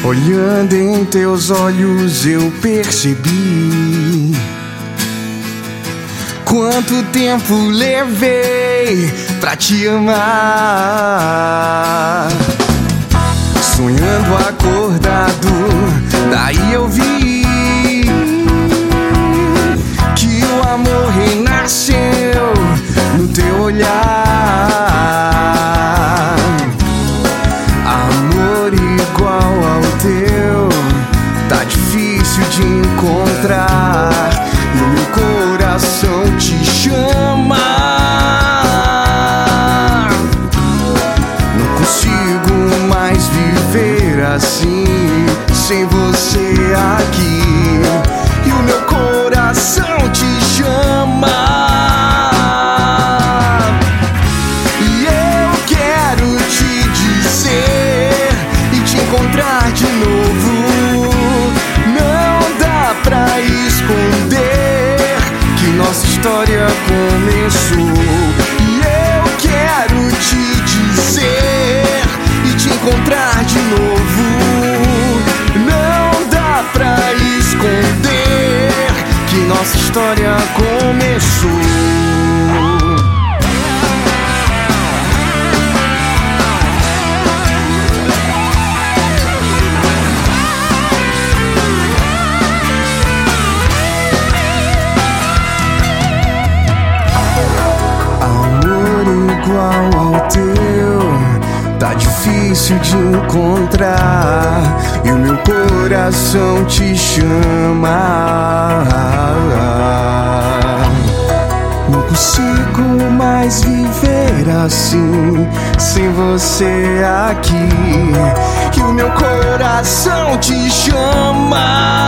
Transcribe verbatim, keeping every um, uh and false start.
Olhando em teus olhos eu percebi quanto tempo levei pra te amar. Sonhando acordado, daí eu vi que o amor renasceu no teu olhar. Amor igual ao teu tá difícil de encontrar, e o meu coração te chama. Não consigo mais viver assim, sem você aqui, e o meu coração te chama. E eu quero te dizer e te encontrar de novo. Não dá pra esconder que nossa história começou. E eu quero te dizer e te encontrar de novo. Não dá pra esconder que nossa história começou. Igual ao teu tá difícil de encontrar, e o meu coração te chama. Não consigo mais viver assim, sem você aqui, e o meu coração te chama.